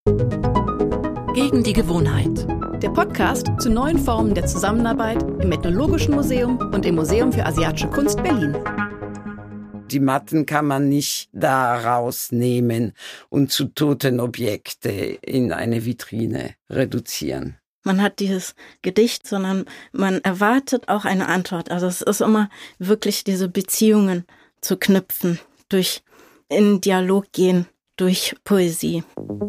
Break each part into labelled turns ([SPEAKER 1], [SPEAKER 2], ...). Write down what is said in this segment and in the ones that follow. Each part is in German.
[SPEAKER 1] Gegen die Gewohnheit.
[SPEAKER 2] Der Podcast zu neuen Formen der Zusammenarbeit im Ethnologischen Museum und im Museum für Asiatische Kunst Berlin.
[SPEAKER 3] Die Matten kann man nicht da rausnehmen und zu toten Objekte in eine Vitrine reduzieren.
[SPEAKER 4] Man hat dieses Gedicht, sondern man erwartet auch eine Antwort. Also es ist immer wirklich diese Beziehungen zu knüpfen, durch in Dialog gehen, durch Poesie.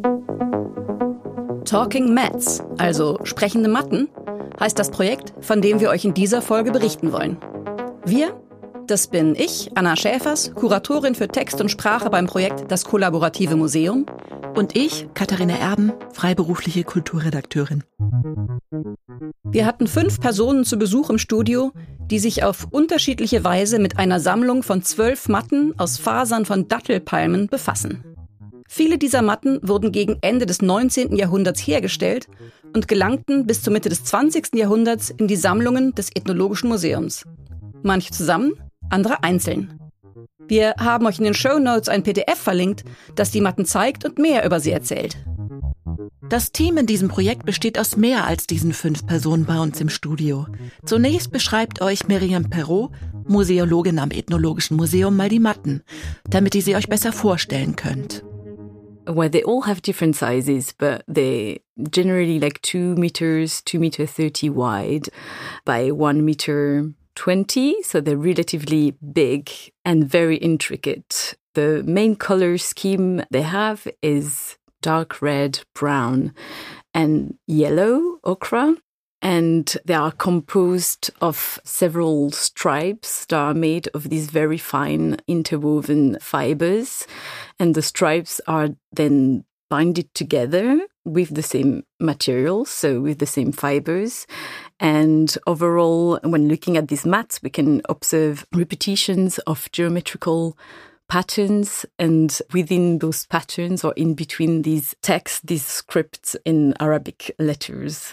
[SPEAKER 2] Talking Mats, also sprechende Matten, heißt das Projekt, von dem wir euch in dieser Folge berichten wollen. Wir, das bin ich, Anna Schäfers, Kuratorin für Text und Sprache beim Projekt Das Kollaborative Museum.
[SPEAKER 1] Und ich, Katharina Erben, freiberufliche Kulturredakteurin.
[SPEAKER 2] Wir hatten 5 Personen zu Besuch im Studio, die sich auf unterschiedliche Weise mit einer Sammlung von 12 Matten aus Fasern von Dattelpalmen befassen. Viele dieser Matten wurden gegen Ende des 19. Jahrhunderts hergestellt und gelangten bis zur Mitte des 20. Jahrhunderts in die Sammlungen des Ethnologischen Museums. Manche zusammen, andere einzeln. Wir haben euch in den Shownotes ein PDF verlinkt, das die Matten zeigt und mehr über sie erzählt.
[SPEAKER 1] Das Team in diesem Projekt besteht aus mehr als diesen 5 Personen bei uns im Studio. Zunächst beschreibt euch Miriam Perrault, Museologin am Ethnologischen Museum, mal die Matten, damit ihr sie euch besser vorstellen könnt.
[SPEAKER 5] Well, they all have different sizes, but they're generally like 2 meters, 2 meter 30 wide by 1 meter 20, so they're relatively big and very intricate. The main color scheme they have is dark red, brown, and yellow ochre. And they are composed of several stripes that are made of these very fine interwoven fibers. And the stripes are then binded together with the same materials, so with the same fibers. And overall, when looking at these mats, we can observe repetitions of geometrical patterns, and within those patterns or in between these texts, these scripts in Arabic letters.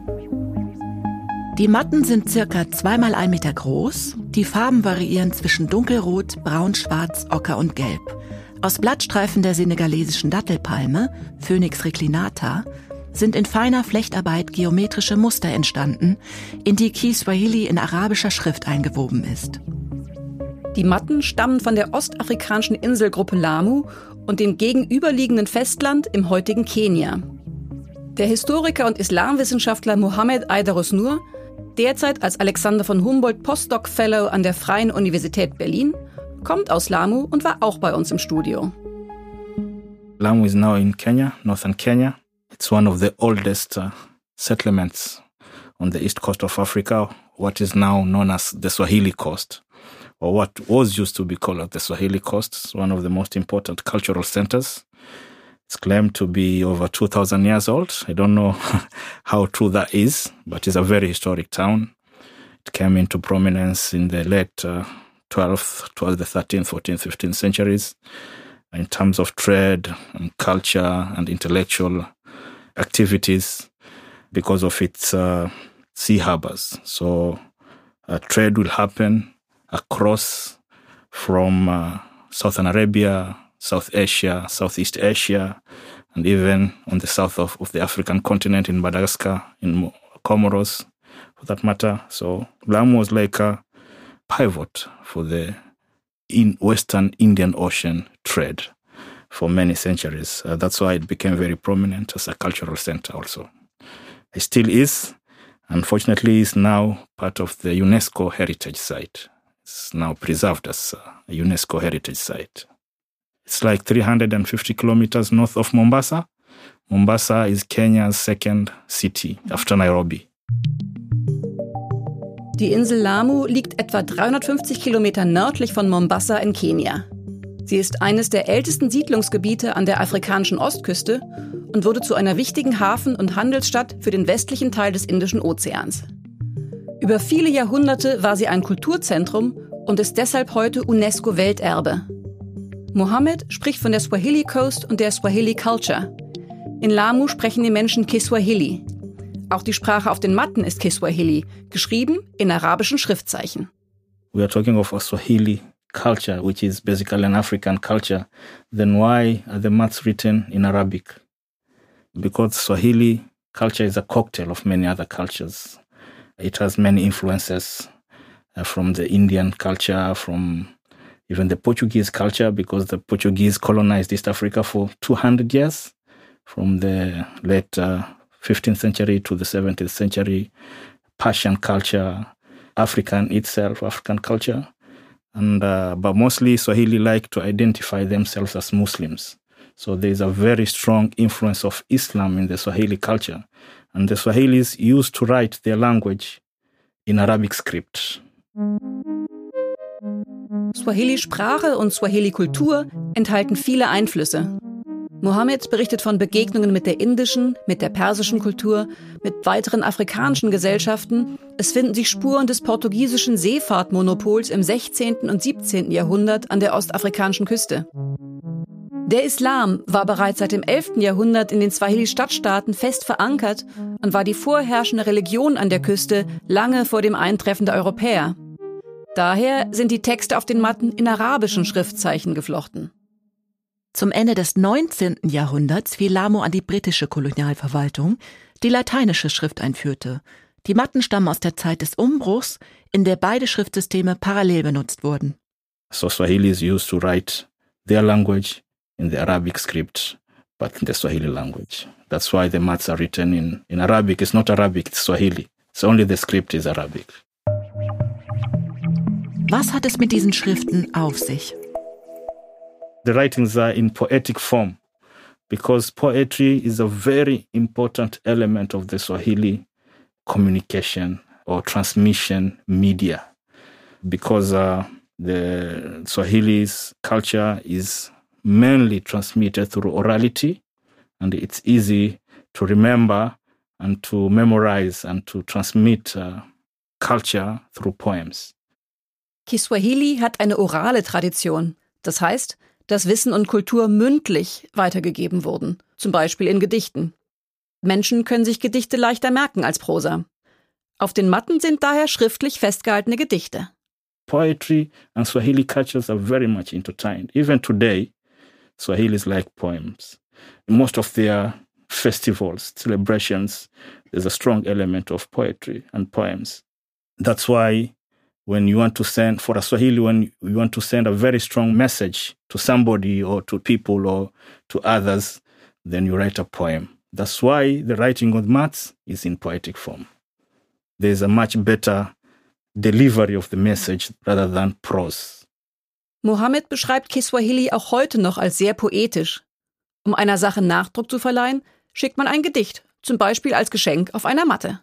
[SPEAKER 1] Die Matten sind circa 2 mal 1 Meter groß. Die Farben variieren zwischen dunkelrot, braun, schwarz, ocker und gelb. Aus Blattstreifen der senegalesischen Dattelpalme, Phoenix reclinata, sind in feiner Flechtarbeit geometrische Muster entstanden, in die Kiswahili in arabischer Schrift eingewoben ist.
[SPEAKER 2] Die Matten stammen von der ostafrikanischen Inselgruppe Lamu und dem gegenüberliegenden Festland im heutigen Kenia. Der Historiker und Islamwissenschaftler Mohammed Aidarus Nur, derzeit als Alexander von Humboldt Postdoc Fellow an der Freien Universität Berlin, kommt aus Lamu und war auch bei uns im Studio.
[SPEAKER 6] Lamu is now in Kenya, northern Kenya. It's one of the oldest settlements on the east coast of Africa, what is now known as the Swahili coast, or what was used to be called the Swahili coast. It's one of the most important cultural centers. It's claimed to be over 2,000 years old. I don't know how true that is, but it's a very historic town. It came into prominence in the late 12th, the 13th, 14th, 15th centuries in terms of trade and culture and intellectual activities because of its sea harbors. So trade will happen across from Southern Arabia, South Asia, Southeast Asia, and even on the south of the African continent in Madagascar, in Comoros, for that matter. So Lamu was like a pivot for the Western Indian Ocean trade for many centuries. That's why it became very prominent as a cultural center also. It still is. Unfortunately, it's now part of the UNESCO heritage site. It's now preserved as a UNESCO heritage site. It's like 350 kilometers north of Mombasa. Mombasa is Kenya's second city after Nairobi.
[SPEAKER 2] Die Insel Lamu liegt etwa 350 Kilometer nördlich von Mombasa in Kenia. Sie ist eines der ältesten Siedlungsgebiete an der afrikanischen Ostküste und wurde zu einer wichtigen Hafen- und Handelsstadt für den westlichen Teil des Indischen Ozeans. Über viele Jahrhunderte war sie ein Kulturzentrum und ist deshalb heute UNESCO-Welterbe. Mohammed spricht von der Swahili Coast und der Swahili Culture. In Lamu sprechen die Menschen Kiswahili. Auch die Sprache auf den Matten ist Kiswahili, geschrieben in arabischen Schriftzeichen.
[SPEAKER 6] We are talking of a Swahili culture, which is basically an African culture. Then why are the mats written in Arabic? because Swahili culture is a cocktail of many other cultures. It has many influences from the Indian culture, from even the Portuguese culture, because the Portuguese colonized East Africa for 200 years, from the late 15th century to the 17th century. Persian culture, African itself, African culture. And but mostly Swahili like to identify themselves as Muslims. So there's a very strong influence of Islam in the Swahili culture. And the Swahilis used to write their language in Arabic script.
[SPEAKER 2] Swahili-Sprache und Swahili-Kultur enthalten viele Einflüsse. Mohammed berichtet von Begegnungen mit der indischen, mit der persischen Kultur, mit weiteren afrikanischen Gesellschaften. Es finden sich Spuren des portugiesischen Seefahrtmonopols im 16. und 17. Jahrhundert an der ostafrikanischen Küste. Der Islam war bereits seit dem 11. Jahrhundert in den Swahili-Stadtstaaten fest verankert und war die vorherrschende Religion an der Küste lange vor dem Eintreffen der Europäer. Daher sind die Texte auf den Matten in arabischen Schriftzeichen geflochten.
[SPEAKER 1] Zum Ende des 19. Jahrhunderts fiel Lamo an die britische Kolonialverwaltung, die lateinische Schrift einführte. Die Matten stammen aus der Zeit des Umbruchs, in der beide Schriftsysteme parallel benutzt wurden.
[SPEAKER 6] So Swahilis used to write their language in the Arabic script, but in the Swahili language. That's why the mats are written in Arabic. It's not Arabic, it's Swahili. So only the script is Arabic.
[SPEAKER 1] Was hat es mit diesen Schriften auf sich?
[SPEAKER 6] The writings are in poetic form because poetry is a very important element of the Swahili communication or transmission media, because the Swahili's culture is mainly transmitted through orality, and it's easy to remember and to memorize and to transmit culture through poems.
[SPEAKER 2] Kiswahili hat eine orale Tradition. Das heißt, dass Wissen und Kultur mündlich weitergegeben wurden, zum Beispiel in Gedichten. Menschen können sich Gedichte leichter merken als Prosa. Auf den Matten sind daher schriftlich festgehaltene Gedichte.
[SPEAKER 6] Poetry and Swahili cultures are very much intertwined. Even today, Swahilis like poems. In most of their festivals, celebrations, there's a strong element of poetry and poems. That's why when you want to send, for a Swahili, when you want to send a very strong message to somebody or to people or to others, then you write a poem. That's why the writing on mats is in poetic form. There's a much better delivery of the message rather than prose.
[SPEAKER 2] Mohammed beschreibt Kiswahili auch heute noch als sehr poetisch. Um einer Sache Nachdruck zu verleihen, schickt man ein Gedicht, zum Beispiel als Geschenk auf einer Matte.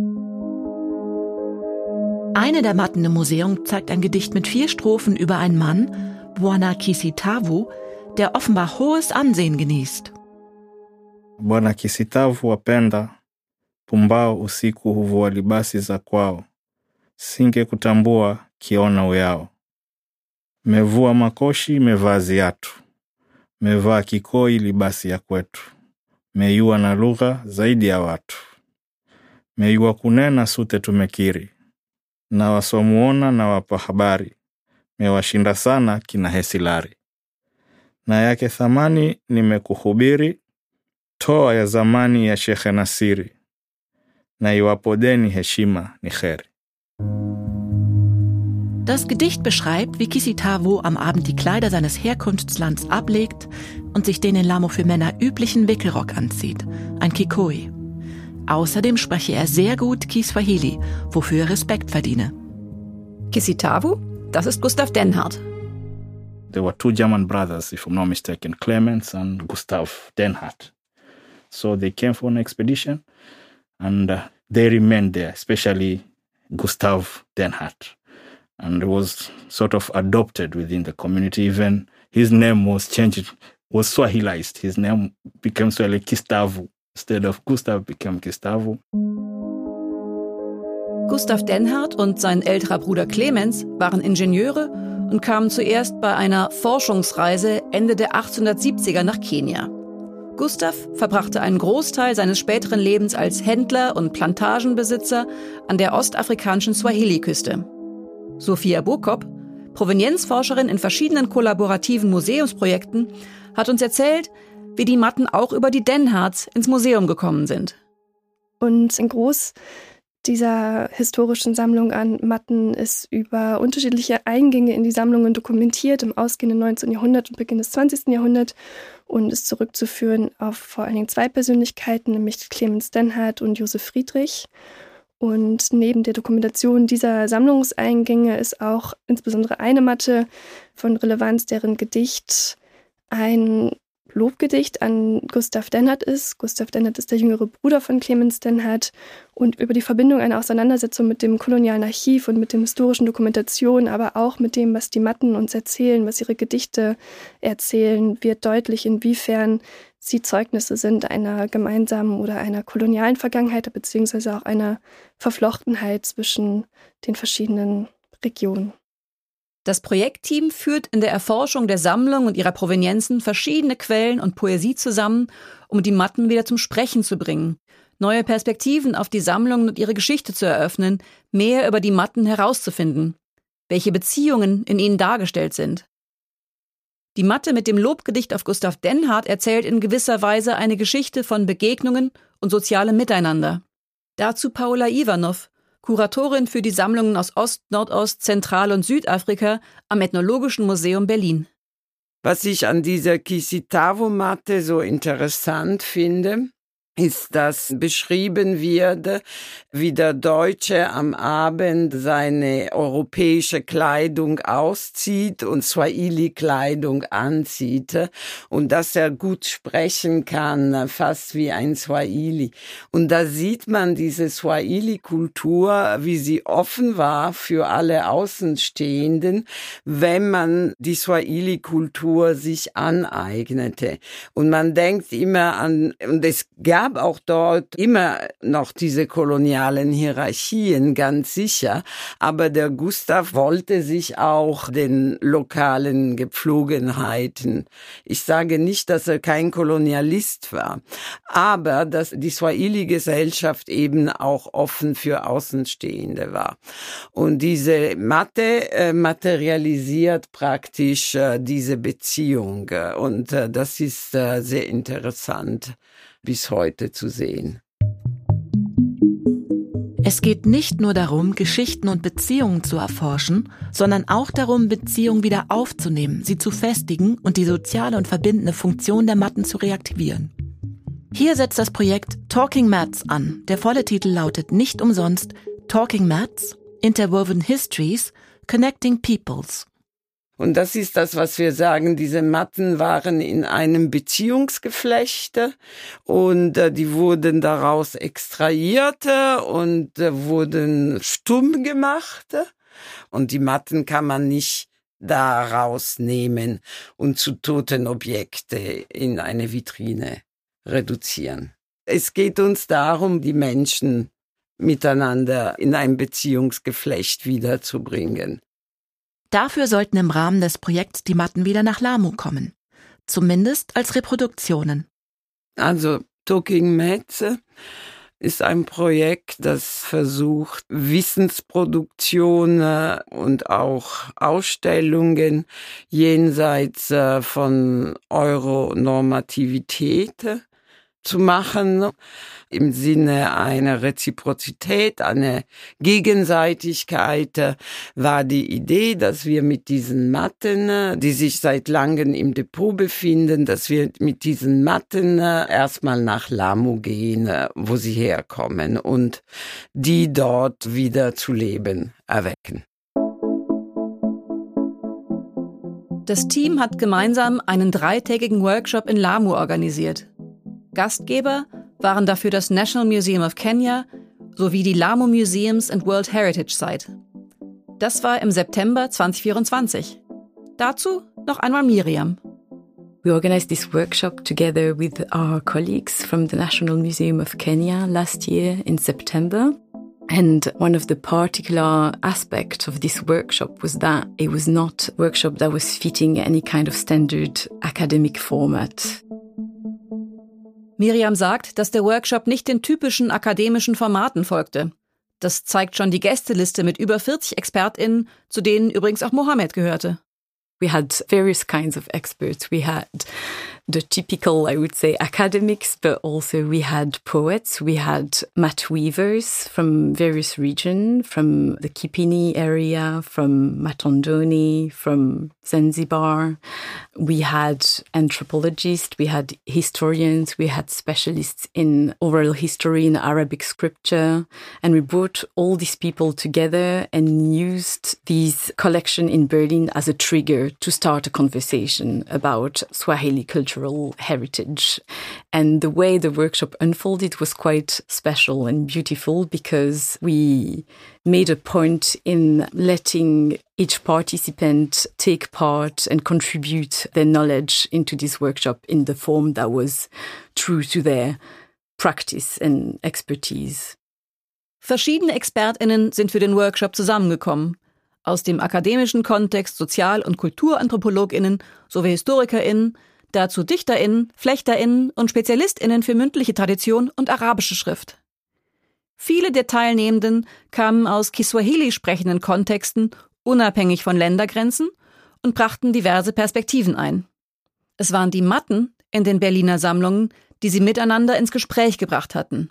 [SPEAKER 1] Eine der Matten im Museum zeigt ein Gedicht mit 4 Strophen über einen Mann, Bwana Kisitavu, der offenbar hohes Ansehen genießt.
[SPEAKER 6] Bwana Kisitavu wapenda, pumbao usiku huvua libasi za kwao, singe kutambua kiona uyao. Mevua makoshi, mevaa ziatu, mevaa kikoi libasi ya kwetu, meyua na lugha zaidi ya watu, meyua kunena sute tumekiri, na wasomuona na wapa habari, mewashinda sana kina hesilari. Na yake thamani nimekuhubiri, toa ya zamani ya Sheikh Nasiri, na iwapo deni heshima ni kheri.
[SPEAKER 1] Das Gedicht beschreibt, wie Kisitavu am Abend die Kleider seines Herkunftslands ablegt und sich den in Lamo für Männer üblichen Wickelrock anzieht, ein Kikoi. Außerdem spreche er sehr gut Kiswahili, wofür er Respekt verdiene.
[SPEAKER 2] Kisitavu, das ist Gustav Denhardt.
[SPEAKER 6] There were 2 German brothers, if I'm not mistaken, Clemens and Gustav Denhardt. So they came for an expedition and they remained there, especially Gustav Denhardt. And was sort of adopted within the community. Even his name was changed, was Swahilized. His name became Swahili Kistavu. Instead of Gustav became Kistavu.
[SPEAKER 2] Gustav Denhardt und sein älterer Bruder Clemens waren Ingenieure und kamen zuerst bei einer Forschungsreise Ende der 1870er nach Kenia. Gustav verbrachte einen Großteil seines späteren Lebens als Händler und Plantagenbesitzer an der ostafrikanischen Swahili-Küste. Sophia Bokop, Provenienzforscherin in verschiedenen kollaborativen Museumsprojekten, hat uns erzählt, wie die Matten auch über die Denhards ins Museum gekommen sind.
[SPEAKER 7] Und ein Groß dieser historischen Sammlung an Matten ist über unterschiedliche Eingänge in die Sammlungen dokumentiert im ausgehenden 19. Jahrhundert und Beginn des 20. Jahrhunderts und ist zurückzuführen auf vor allen Dingen 2 Persönlichkeiten, nämlich Clemens Denhard und Josef Friedrich. Und neben der Dokumentation dieser Sammlungseingänge ist auch insbesondere eine Matte von Relevanz, deren Gedicht ein Lobgedicht an Gustav Denhard ist. Gustav Denhard ist der jüngere Bruder von Clemens Denhard und über die Verbindung einer Auseinandersetzung mit dem kolonialen Archiv und mit den historischen Dokumentationen, aber auch mit dem, was die Matten uns erzählen, was ihre Gedichte erzählen, wird deutlich, inwiefern sie Zeugnisse sind einer gemeinsamen oder einer kolonialen Vergangenheit, beziehungsweise auch einer Verflochtenheit zwischen den verschiedenen Regionen.
[SPEAKER 2] Das Projektteam führt in der Erforschung der Sammlung und ihrer Provenienzen verschiedene Quellen und Poesie zusammen, um die Matten wieder zum Sprechen zu bringen, neue Perspektiven auf die Sammlungen und ihre Geschichte zu eröffnen, mehr über die Matten herauszufinden, welche Beziehungen in ihnen dargestellt sind. Die Matte mit dem Lobgedicht auf Gustav Denhard erzählt in gewisser Weise eine Geschichte von Begegnungen und sozialem Miteinander. Dazu Paula Ivanov, Kuratorin für die Sammlungen aus Ost-, Nordost-, Zentral- und Südafrika am Ethnologischen Museum Berlin.
[SPEAKER 3] Was ich an dieser Kisitavo-Matte so interessant finde, ist, dass beschrieben wird, wie der Deutsche am Abend seine europäische Kleidung auszieht und Swahili-Kleidung anzieht und dass er gut sprechen kann, fast wie ein Swahili. Und da sieht man diese Swahili-Kultur, wie sie offen war für alle Außenstehenden, wenn man die Swahili-Kultur sich aneignete. Und man denkt immer an, und es gab auch dort immer noch diese kolonialen Hierarchien, ganz sicher. Aber der Gustav wollte sich auch den lokalen Gepflogenheiten. Ich sage nicht, dass er kein Kolonialist war, aber dass die Swahili-Gesellschaft eben auch offen für Außenstehende war. Und diese Matte materialisiert praktisch diese Beziehung. Und das ist sehr interessant bis heute zu sehen.
[SPEAKER 1] Es geht nicht nur darum, Geschichten und Beziehungen zu erforschen, sondern auch darum, Beziehungen wieder aufzunehmen, sie zu festigen und die soziale und verbindende Funktion der Matten zu reaktivieren. Hier setzt das Projekt Talking Mats an. Der volle Titel lautet nicht umsonst Talking Mats, Interwoven Histories, Connecting Peoples.
[SPEAKER 3] Und das ist das, was wir sagen, diese Matten waren in einem Beziehungsgeflecht und die wurden daraus extrahiert und wurden stumm gemacht. Und die Matten kann man nicht da rausnehmen und zu toten Objekte in eine Vitrine reduzieren. Es geht uns darum, die Menschen miteinander in ein Beziehungsgeflecht wiederzubringen.
[SPEAKER 1] Dafür sollten im Rahmen des Projekts die Matten wieder nach Lamu kommen. Zumindest als Reproduktionen.
[SPEAKER 3] Also Talking Mats ist ein Projekt, das versucht, Wissensproduktion und auch Ausstellungen jenseits von Euronormativität zu machen, im Sinne einer Reziprozität, einer Gegenseitigkeit, war die Idee, dass wir mit diesen Matten, die sich seit langem im Depot befinden, dass wir mit diesen Matten erstmal nach Lamu gehen, wo sie herkommen und die dort wieder zu Leben erwecken.
[SPEAKER 2] Das Team hat gemeinsam einen 3-tägigen Workshop in Lamu organisiert. Gastgeber waren dafür das National Museum of Kenya sowie die Lamu Museums and World Heritage Site. Das war im September 2024. Dazu noch einmal Miriam.
[SPEAKER 5] We organized this workshop together with our colleagues from the National Museum of Kenya last year in September. And one of the particular aspects of this workshop was that it was not a workshop that was fitting any kind of standard academic format.
[SPEAKER 2] Miriam sagt, dass der Workshop nicht den typischen akademischen Formaten folgte. Das zeigt schon die Gästeliste mit über 40 ExpertInnen, zu denen übrigens auch Mohammed gehörte.
[SPEAKER 5] We had various kinds of experts. We had the typical, I would say, academics, but also we had poets. We had mat weavers from various regions, from the Kipini area, from Matondoni, from Zanzibar. We had anthropologists, we had historians, we had specialists in oral history and Arabic scripture. And we brought all these people together and used this collection in Berlin as a trigger to start a conversation about Swahili cultural heritage. And the way the workshop unfolded was quite special and beautiful because we made a point in letting each participant take part and contribute their knowledge into this workshop in the form that was true to their practice and expertise.
[SPEAKER 2] Verschiedene ExpertInnen sind für den Workshop zusammengekommen. Aus dem akademischen Kontext Sozial- und KulturanthropologInnen sowie HistorikerInnen, dazu DichterInnen, FlechterInnen und SpezialistInnen für mündliche Tradition und arabische Schrift. Viele der Teilnehmenden kamen aus Kiswahili sprechenden Kontexten, unabhängig von Ländergrenzen, und brachten diverse Perspektiven ein. Es waren die Matten in den Berliner Sammlungen, die sie miteinander ins Gespräch gebracht hatten.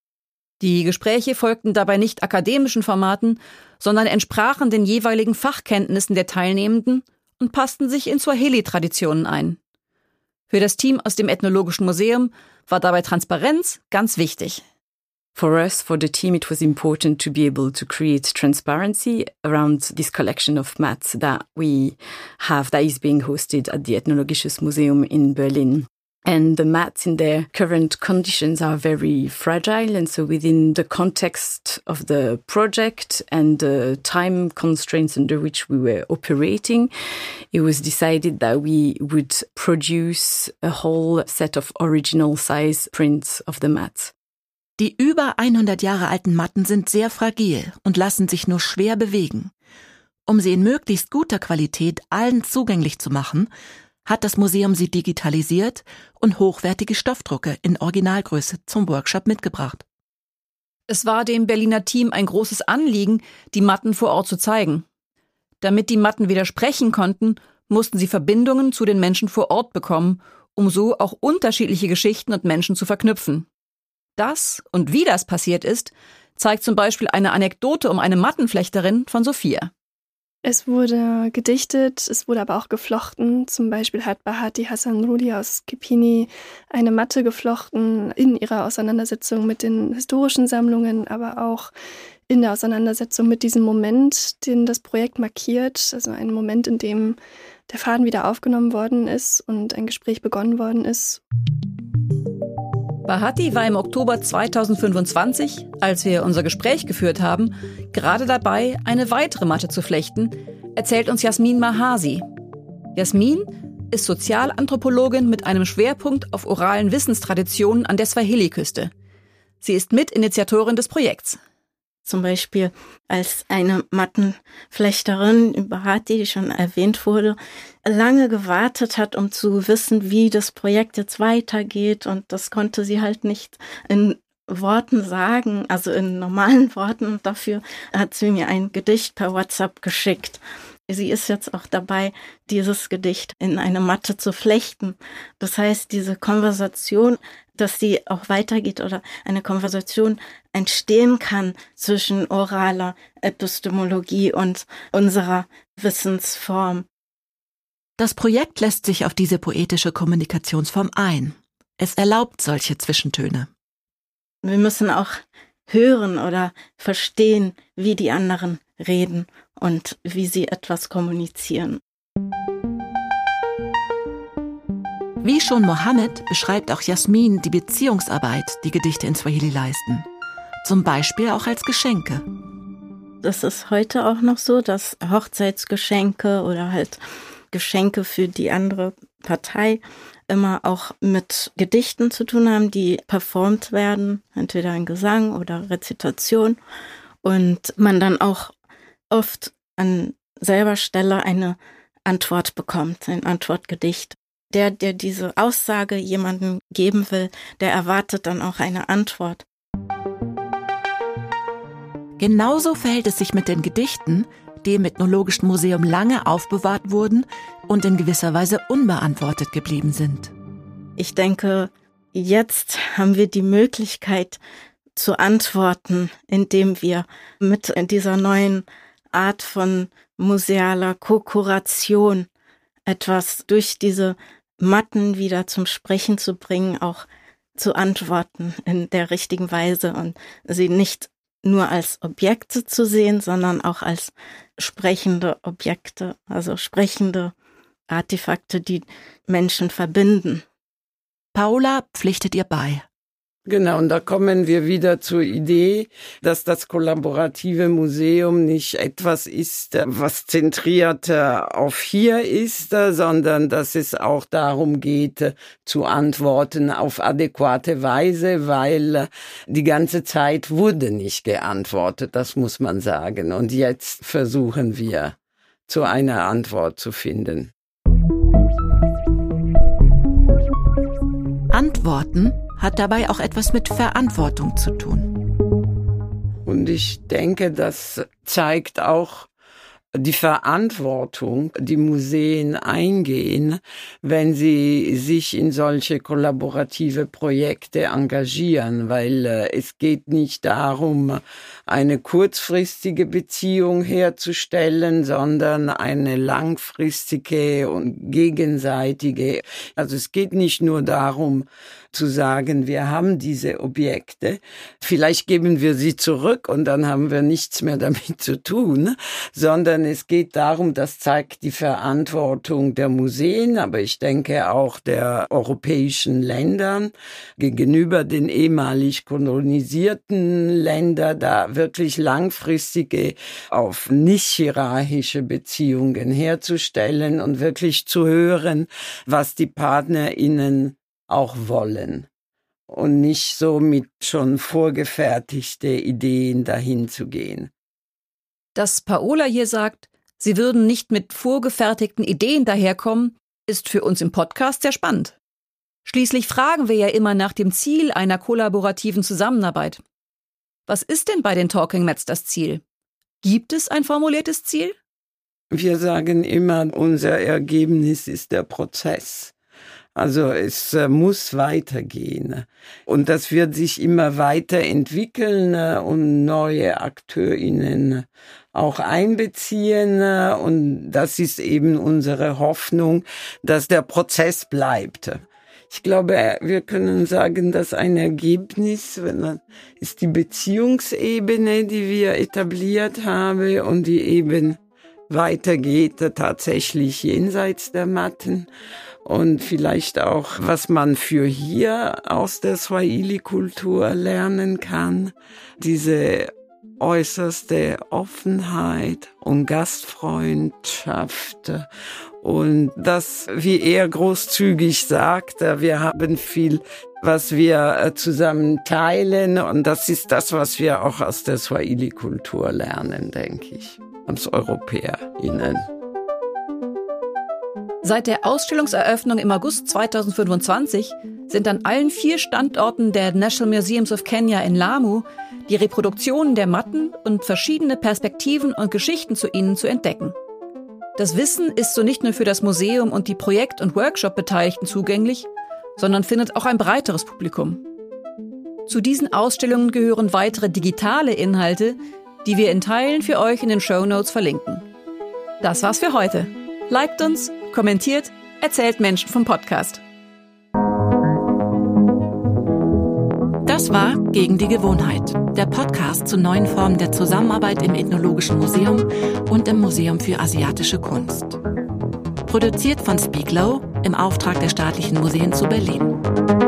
[SPEAKER 2] Die Gespräche folgten dabei nicht akademischen Formaten, sondern entsprachen den jeweiligen Fachkenntnissen der Teilnehmenden und passten sich in Swahili-Traditionen ein. Für das Team aus dem Ethnologischen Museum war dabei Transparenz ganz wichtig.
[SPEAKER 5] For us, for the team, it was important to be able to create transparency around this collection of mats that we have that is being hosted at the Ethnologisches Museum in Berlin. And the mats in their current conditions are very fragile. And so within the context of the project and the time constraints under which we were operating, it was decided that we would produce a whole set of original size prints of the mats.
[SPEAKER 1] Die über 100 Jahre alten Matten sind sehr fragil und lassen sich nur schwer bewegen. Um sie in möglichst guter Qualität allen zugänglich zu machen, hat das Museum sie digitalisiert und hochwertige Stoffdrucke in Originalgröße zum Workshop mitgebracht.
[SPEAKER 2] Es war dem Berliner Team ein großes Anliegen, die Matten vor Ort zu zeigen. Damit die Matten wieder sprechen konnten, mussten sie Verbindungen zu den Menschen vor Ort bekommen, um so auch unterschiedliche Geschichten und Menschen zu verknüpfen. Das und wie das passiert ist, zeigt zum Beispiel eine Anekdote um eine Mattenflechterin von Sophia.
[SPEAKER 7] Es wurde gedichtet, es wurde aber auch geflochten. Zum Beispiel hat Bahati Hassanrudi aus Kipini eine Matte geflochten in ihrer Auseinandersetzung mit den historischen Sammlungen, aber auch in der Auseinandersetzung mit diesem Moment, den das Projekt markiert. Also ein Moment, in dem der Faden wieder aufgenommen worden ist und ein Gespräch begonnen worden ist.
[SPEAKER 2] Bahati war im Oktober 2025, als wir unser Gespräch geführt haben, gerade dabei, eine weitere Matte zu flechten, erzählt uns Jasmin Mahasi. Jasmin ist Sozialanthropologin mit einem Schwerpunkt auf oralen Wissenstraditionen an der Swahili-Küste. Sie ist Mitinitiatorin des Projekts.
[SPEAKER 4] Zum Beispiel als eine Mattenflechterin, Bahati, die schon erwähnt wurde, lange gewartet hat, um zu wissen, wie das Projekt jetzt weitergeht. Und das konnte sie halt nicht in Worten sagen, also in normalen Worten. Und dafür hat sie mir ein Gedicht per WhatsApp geschickt. Sie ist jetzt auch dabei, dieses Gedicht in eine Matte zu flechten. Das heißt, diese Konversation, dass die auch weitergeht oder eine Konversation entstehen kann zwischen oraler Epistemologie und unserer Wissensform.
[SPEAKER 1] Das Projekt lässt sich auf diese poetische Kommunikationsform ein. Es erlaubt solche Zwischentöne.
[SPEAKER 4] Wir müssen auch hören oder verstehen, wie die anderen reden und wie sie etwas kommunizieren.
[SPEAKER 1] Wie schon Mohammed beschreibt auch Jasmin die Beziehungsarbeit, die Gedichte in Swahili leisten. Zum Beispiel auch als Geschenke.
[SPEAKER 4] Das ist heute auch noch so, dass Hochzeitsgeschenke oder halt Geschenke für die andere Partei immer auch mit Gedichten zu tun haben, die performt werden, entweder in Gesang oder Rezitation. Und man dann auch oft an selber Stelle eine Antwort bekommt, ein Antwortgedicht. Der diese Aussage jemandem geben will, der erwartet dann auch eine Antwort.
[SPEAKER 1] Genauso verhält es sich mit den Gedichten, die im Ethnologischen Museum lange aufbewahrt wurden und in gewisser Weise unbeantwortet geblieben sind.
[SPEAKER 4] ich denke, jetzt haben wir die Möglichkeit zu antworten, indem wir mit dieser neuen Art von musealer Co-Kuration etwas durch diese Matten wieder zum Sprechen zu bringen, auch zu antworten in der richtigen Weise und sie nicht nur als Objekte zu sehen, sondern auch als sprechende Objekte, also sprechende Artefakte, die Menschen verbinden.
[SPEAKER 1] Paola pflichtet ihr bei.
[SPEAKER 3] Genau, und da kommen wir wieder zur Idee, dass das kollaborative Museum nicht etwas ist, was zentriert auf hier ist, sondern dass es auch darum geht, zu antworten auf adäquate Weise, weil die ganze Zeit wurde nicht geantwortet, das muss man sagen. Und jetzt versuchen wir, zu einer Antwort zu finden.
[SPEAKER 1] Antworten hat dabei auch etwas mit Verantwortung zu tun.
[SPEAKER 3] Und ich denke, das zeigt auch die Verantwortung, die Museen eingehen, wenn sie sich in solche kollaborative Projekte engagieren, weil es geht nicht darum, eine kurzfristige Beziehung herzustellen, sondern eine langfristige und gegenseitige. Also es geht nicht nur darum, zu sagen, wir haben diese Objekte, vielleicht geben wir sie zurück und dann haben wir nichts mehr damit zu tun, sondern es geht darum, das zeigt die Verantwortung der Museen, aber ich denke auch der europäischen Länder gegenüber den ehemalig kolonisierten Ländern, da wirklich langfristige, auf nicht hierarchische Beziehungen herzustellen und wirklich zu hören, was die PartnerInnen auch wollen und nicht so mit schon vorgefertigte Ideen dahin zu gehen.
[SPEAKER 2] Dass Paola hier sagt, sie würden nicht mit vorgefertigten Ideen daherkommen, ist für uns im Podcast sehr spannend. Schließlich fragen wir ja immer nach dem Ziel einer kollaborativen Zusammenarbeit. Was ist denn bei den Talking Mets das Ziel? Gibt es ein formuliertes Ziel?
[SPEAKER 3] Wir sagen immer, unser Ergebnis ist der Prozess. Also es muss weitergehen und das wird sich immer weiterentwickeln und neue AkteurInnen auch einbeziehen und das ist eben unsere Hoffnung, dass der Prozess bleibt. Ich glaube, wir können sagen, dass ein Ergebnis ist die Beziehungsebene, die wir etabliert haben und die eben weitergeht tatsächlich jenseits der Matten. Und vielleicht auch, was man für hier aus der Swahili-Kultur lernen kann. Diese äußerste Offenheit und Gastfreundschaft. Und das, wie er großzügig sagt, wir haben viel, was wir zusammen teilen. Und das ist das, was wir auch aus der Swahili-Kultur lernen, denke ich, als EuropäerInnen.
[SPEAKER 2] Seit der Ausstellungseröffnung im August 2025 sind an allen 4 Standorten der National Museums of Kenya in Lamu die Reproduktionen der Matten und verschiedene Perspektiven und Geschichten zu ihnen zu entdecken. Das Wissen ist so nicht nur für das Museum und die Projekt- und Workshop-Beteiligten zugänglich, sondern findet auch ein breiteres Publikum. Zu diesen Ausstellungen gehören weitere digitale Inhalte, die wir in Teilen für euch in den Shownotes verlinken. Das war's für heute. Liked uns, kommentiert, erzählt Menschen vom Podcast.
[SPEAKER 1] Das war Gegen die Gewohnheit, der Podcast zu neuen Formen der Zusammenarbeit im Ethnologischen Museum und im Museum für asiatische Kunst. Produziert von Speak Low im Auftrag der Staatlichen Museen zu Berlin.